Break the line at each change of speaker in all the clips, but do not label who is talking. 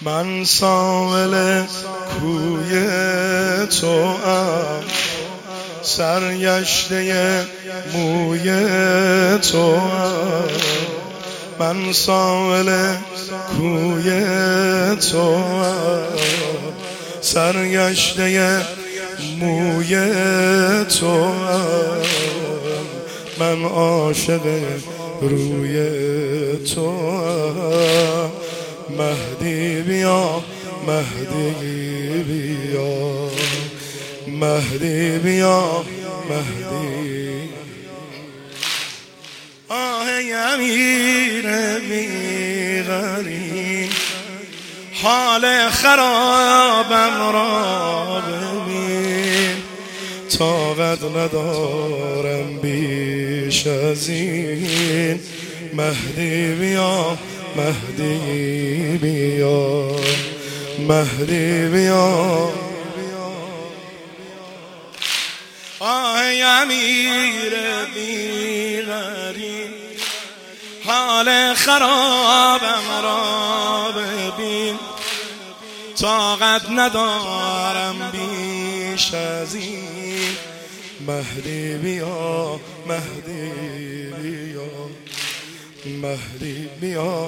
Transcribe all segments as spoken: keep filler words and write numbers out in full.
من ساحل کوی تو ام، سرگشته موی تو ام. من ساحل کوی تو ام، سرگشته موی تو ام. من عاشق روی تو ام. مهدی بیا مهدی بیا مهدی بیا مهدی. آه امیر بیغری حال خرابم را ببین، طاقت ندارم بیش از این. مهدی بیا مهدی بیا مهدی بیا. آه امیر بیغری حال خرابم را ببین، طاقت ندارم بیش از این. مهدی بیا مهدی بیا مهدی بیا.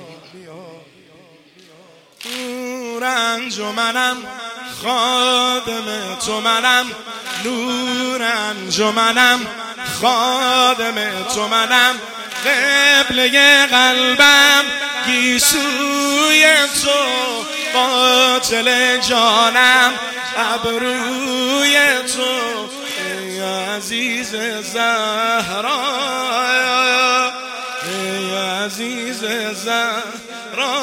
نور انجمنم خادم تو منم، نور انجمنم خادم تو منم. قبله قلبم گیسوی تو، قاتل جانم ابروی تو. ای عزیز زهرا ای عزیز زهرا.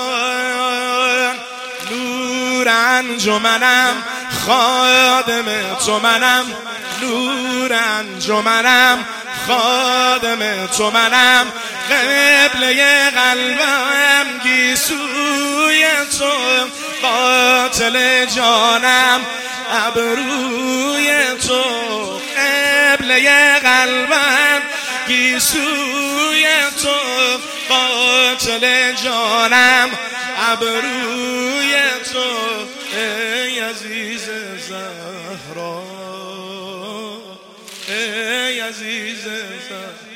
نور انجمنم خادم تو منم، نور انجمنم خادم تو منم. قبله قلبم گیسوی تو، قاتل جانم ابروی تو. قبله قلبم گیسوی تو، قاتل جانم ابروی تو. ای عزیز زهرا ای عزیز زهرا.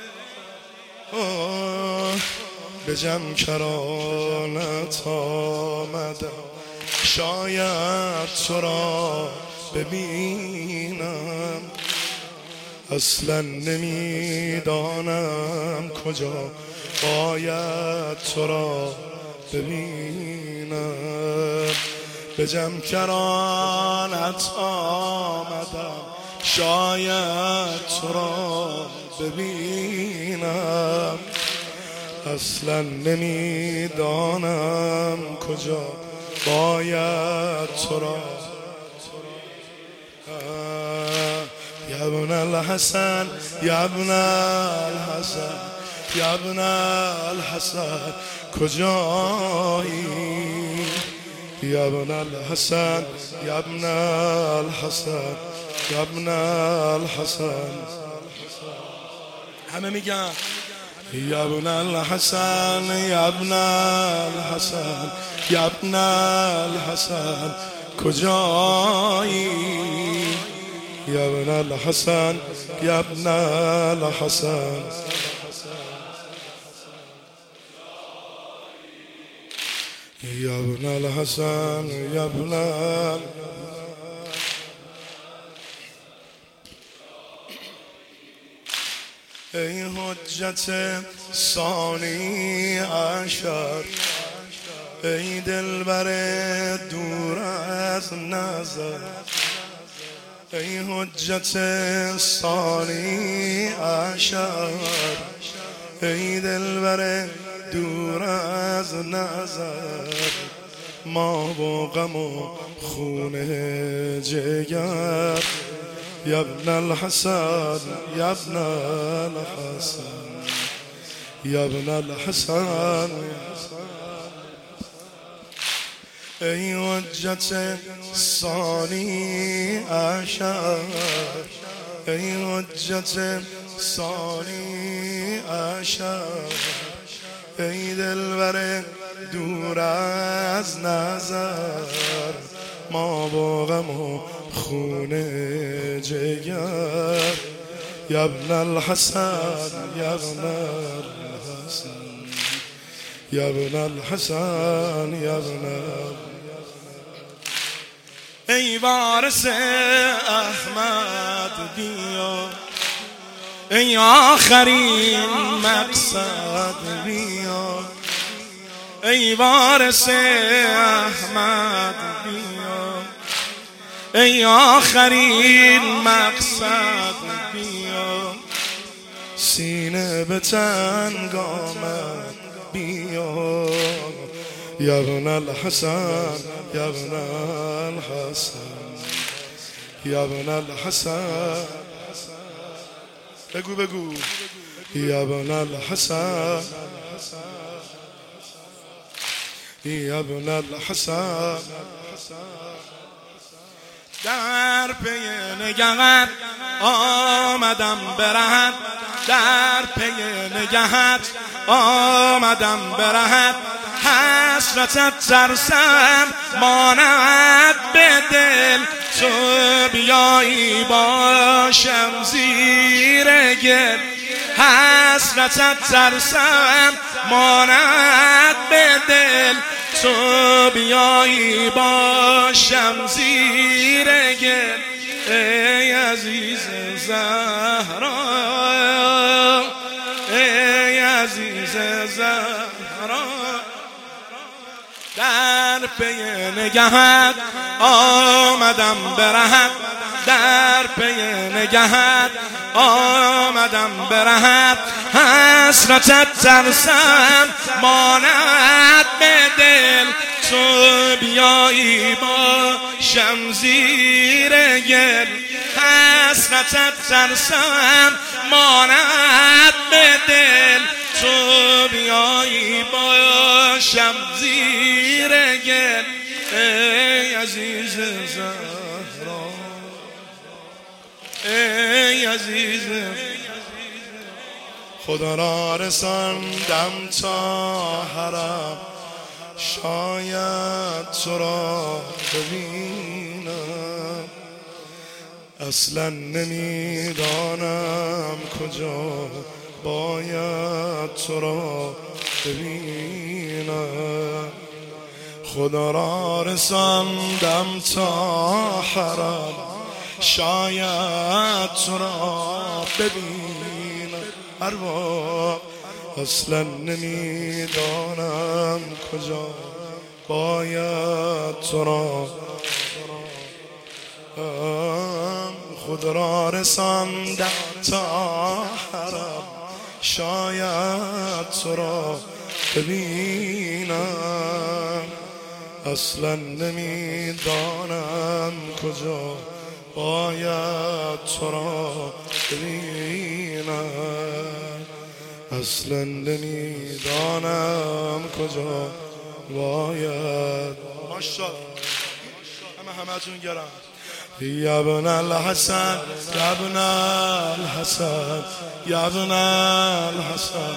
به جمع کرانت آمدم، شاید تو را ببینم. اصلا نمیدانم کجا باید تو را ببینم. به جمع کرانت آمدم، شاید تو را ببینم. اصلا نمیدانم کجا باید تو را. یا ابن الحسن یا ابن الحسن یا ابن الحسن کجایی؟ یا ابن الحسن یا ابن الحسن یا ابن الحسن. همه میگن یا ابن الحسن یا ابن الحسن یا ابن الحسن کجایی؟ یا ابن الحسن یا ابن الحسن. یا ابن الحسن یا ابن الحسن. ای حجت ثانی عشر، ای دلبر دور از نظر. ای حجت ثانی عشر، ای دلبر دور از نظر. ما با غم و خون جگر. یا ابن الحسن یا ابن الحسن یا ابن الحسن. ای حجت ثانی عشر، ای حجت ثانی عشر. ای دلبر دور از نظر، ما با غم و خون جگر. یا ابن الحسن یا ابن الحسن یا ابن الحسن یا ابن. ای وارث احمد بیا، ای آخرین مقصد بیا، ای وارث احمد بیا، ای آخرین مقصد بیا. سینه به تنگ آمد بیا، یا ابن الحسن یا ابن الحسن یا ابن الحسن. بگو بگو یا ابن الحسن یا ابن الحسن. در پی نگهت آمدم برهت، در پی نگهت آمدم برهت. حسرتت ترسم ماند به دل، تو بیایی باشم زیر گل. حسرتت ترسم ماند به دل، تو بیایی باشم زیر گل. ای عزیز زهرا، ای عزیز زهرا. در پی نگهت آمدم برهت، در پی نگهت آمدم برهت. حسرتت ترسم ماند به دل، تو بیایی باشم زیر گل. حسرتت ترسم ماند به دل، تو بیایی باشم زیر گل. ای عزیز زهرا، ای عزیز. خدا را رساندم تا حرم، شاید تو را ببینم. اصلا نمیدانم کجا باید تو را ببینم. خدا را رساندم تا حرم، شاید تو را ببینم. ارواح اصلا نمیدانم کجا باید تو را. خود را رساندم تا حرم، شاید تو را ببینم. اصلا نمیدانم کجا باید تو را ببینم. اصلا نمیدانم کجا باید. ماشاءالله همه همتون گرم. یا ابن الحسن یا ابن الحسن یا ابن الحسن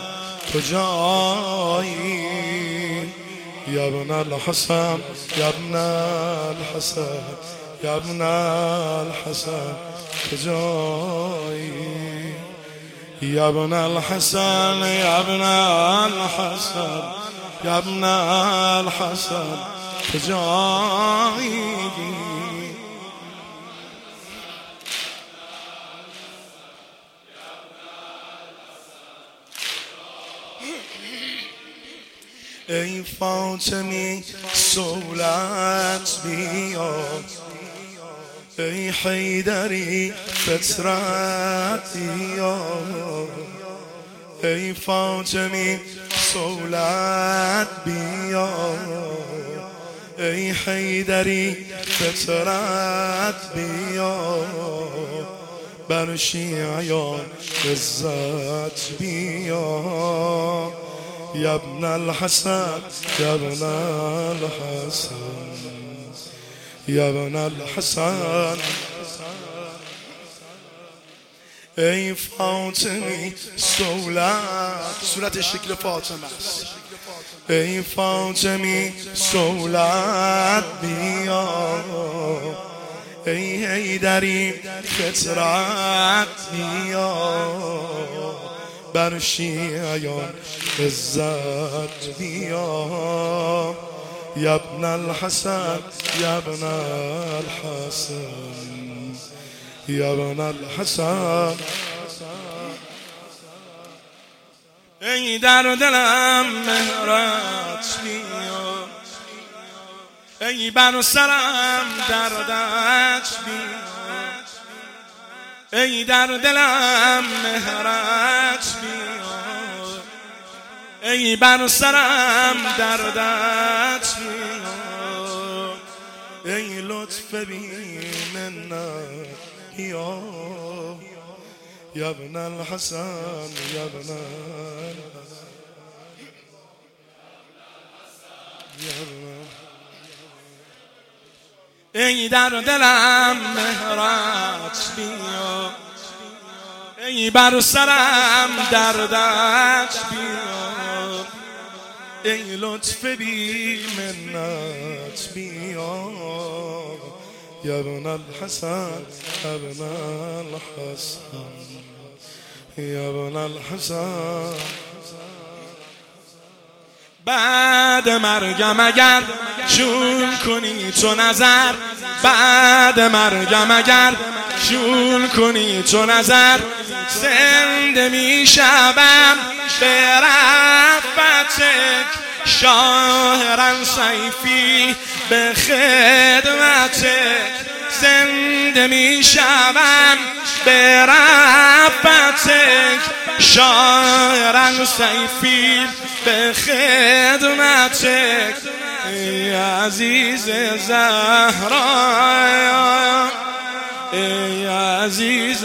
کجایی؟ یا ابن الحسن یا ابن الحسن یا ابن الحسن کجایی؟ یا ابن الحسن یا ابن الحسن یا ابن الحسن کجایی؟ ای فاطمی سولت بیا، ای حیدری فطرت بیا. ای فاطمی سولت بیا، ای حیدری فطرت بیا. بر شیعیان عزت بیا. یا ابن الحسن یا ابن الحسن یا ابن الحسن. ای فاطمی سولت، صورت شکل فاطمه است. ای فاطمی سولت بیا، ای حیدری فطرت بیا، بر شیعیان عزت بیا. یا ابن الحسن یا ابن الحسن یا ابن الحسن. ای در دلم مهرت بیا، ای بر سرم دردت بیا، ای در دلم مهرت بیا، ای بر سرم دردت بیا، ای لطف بی منت بیا. یا ابن الحسن یا ابن ای در دلم مهرت بیا، ای بر سرم دردت بیا، ای لطف بی منت بیا. یا ابن الحسن ابن الحسن یا ابن الحسن. بعد مرگم اگر جون کنی تو نظر، بعد مرگم اگر جون کنی تو نظر، زنده می شوم به رفتک، شاهرا سیفی به خدمتک، زنده می شوم به رفتک، شاهرا سیفی به خدمتک. ای عزیز زهرا، ای عزیز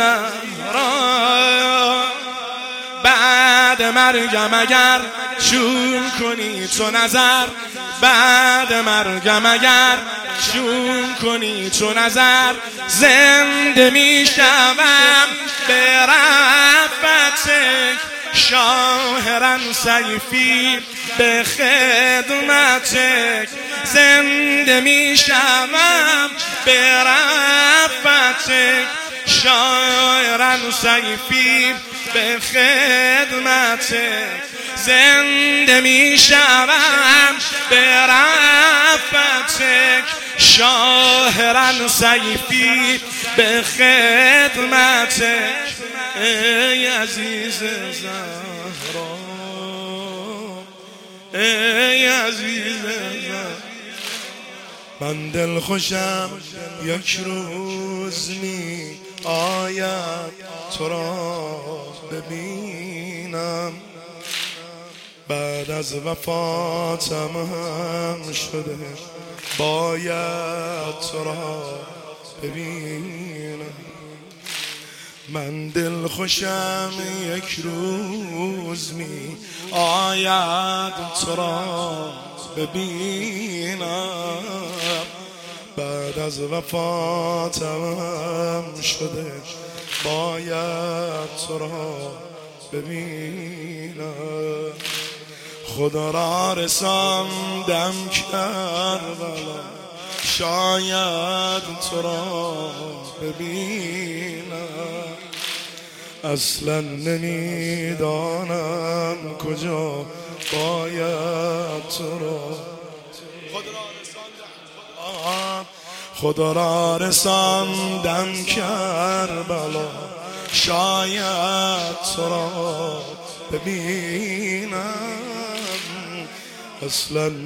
زهرا، بعد مرگم اگر جون کنی تو نظر، بعد مرگم اگر جون کنی تو نظر، زنده می شوم به رفتک، شاهرا سیفی به خدمتک، زنده می شوم به رفتک، شاهرا سیفی به خدمتک، زنده می شوم به رفتک، شاهرا سیفی به خدمتک. ای عزیز زهرا، ای عزیز زهرا، من دل خوشم یک روز می آید تو را ببینم، بعد از وفاتم هم شده باید تو را ببینم. من دل خوشم یک روز می آید تو را ببینم، بعد از وفاتم هم شده باید تو را ببینم. خدا را رساندم کربلا، شاید تو را ببینم، اصلا نمیدانم کجا باید تو را. خدا را رساندم کربلا، شاید تو را ببینم، اصلا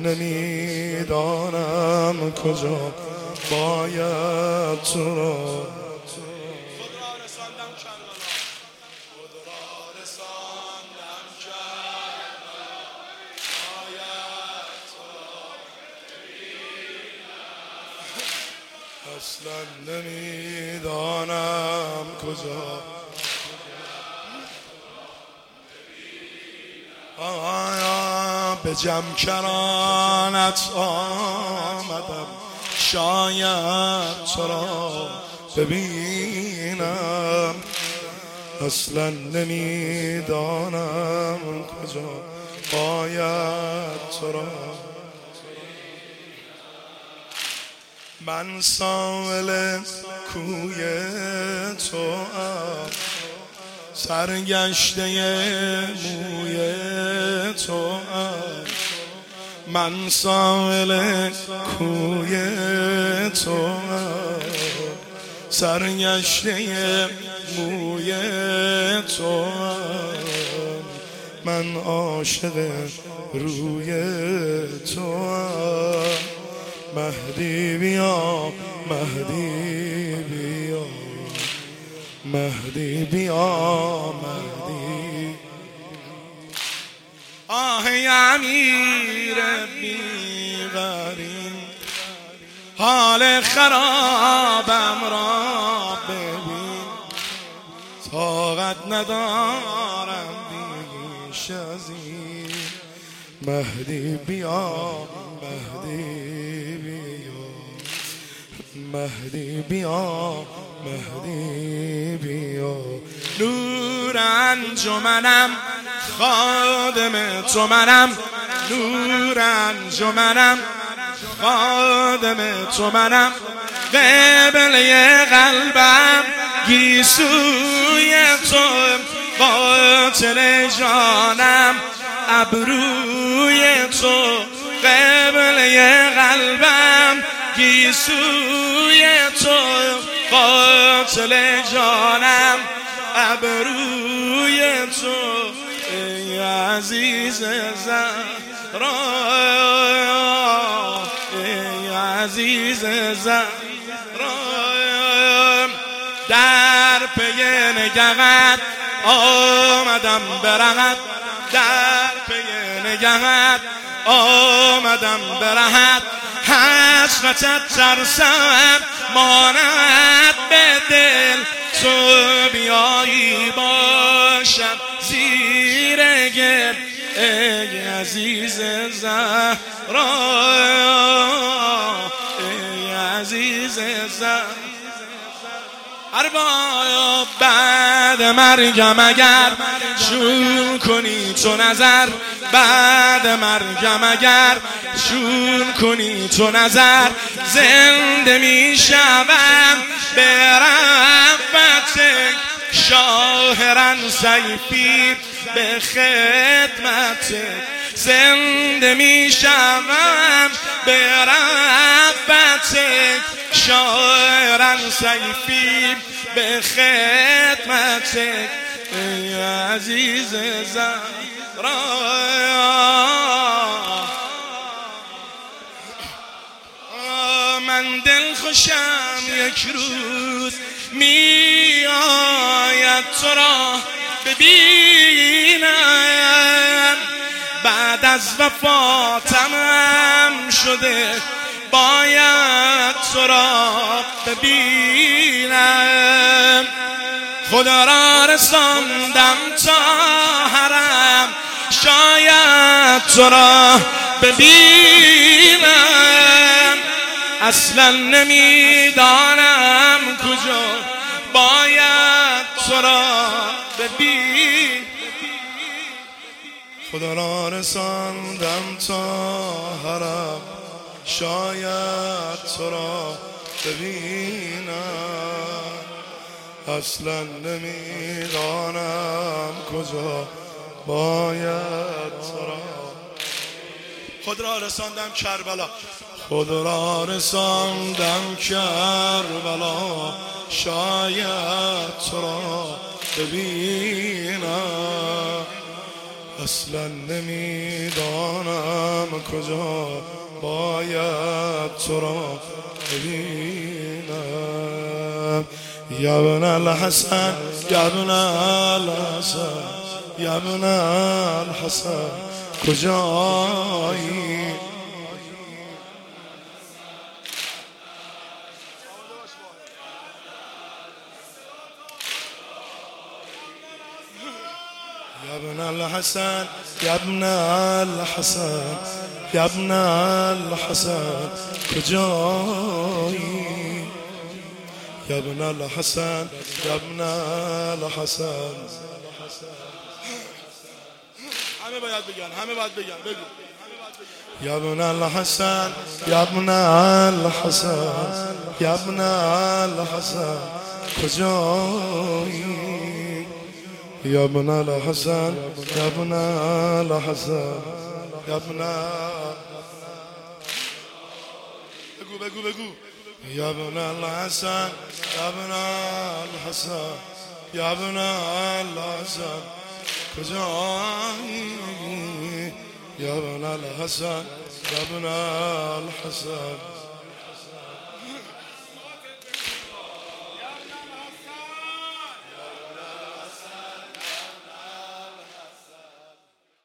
نمیدانم کجا باید تو را. اصلا نمیدانم کجا. آیا به جمکرانت آمدم، شاید تو را ببینم، اصلا نمیدانم کجا باید تو را. من سائل کوی تو ام، سرگشته موی تو ام. من سائل کوی تو ام، سرگشته موی تو ام. من عاشق روی تو ام. مهدی بیا مهدی بیا مهدی بیا مهدی. آه امیر بی غریم، حال خرابم را ببین. طاقت ندارم بیش از این. مهدی بیا مهدی بیا مهدی بیا مهدی بیا. نور انجمنم خادم تو منم، نور انجمنم خادم تو منم. قبله قلبم گیسوی تو، قاتل جانم ابروی تو. قبله قلبم گیسوی تو، قاتل جانم ابروی تو. ای عزیز زهرا، ای عزیز زهرا. در پی نگهت آمدم برهت، در پی نگهت آمدم برهت. حسرتت ترسم ماند به دل، تو بیایی باشم زیر گل. ای عزیز زهرا، ای عزیز زهرا. ارباب بعد مرگم اگر شون کنی تو نظر، بعد مرگم اگر شون کنی تو نظر. زنده می شوم به رحمت شاهرن سیفی به خدمت. زنده می شوم به رحمت شاهرن سیفی به خدمت. ای عزیز زهرا، من دل خوشم یک روز می آید تو را ببینم. بعد از وفاتم هم شده باید تو را ببینم. خدا را رساندم تا حرم، شاید تو را ببینم. اصلا نمیدانم کجا باید تو را ببینم. خدا را رساندم تا حرم، شاید تو را ببینم. اصلا نمیدانم کجا باید تو را. خود را رساندم کربلا، خود را رساندم کربلا. شاید تو را ببینم. اصلا نمیدانم کجا باید تو را ببینم. یا ابن الحسن یا ابن الحسن یا ابن الحسن کجایی؟ یا ابن الحسن یا ابن الحسن یا ابن الحسن کجایی؟ یا ابن الحسن یا ابن الحسن. همه باید بگن، همه باید بگن. بگو یا ابن الحسن یا ابن الحسن یا ابن الحسن کجایی یا ابن الحسن یا ابن الحسن یا ابن بگو بگو بگو یا ابن الحسن یا ابن الحسن یا ابن الحسن کجایی یا ابن الحسن یا ابن الحسن